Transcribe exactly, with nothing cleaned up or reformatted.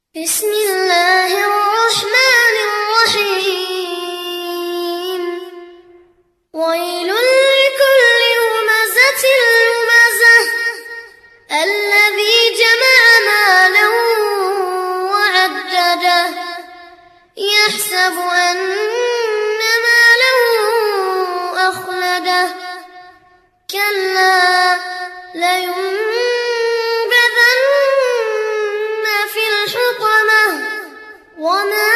بسم الله الرحمن الرحيم ويل لكل همزة لمزة الذي جمع مالا وعدده يحسب أن ماله أخلده كلا لينبذن في الحطمة وما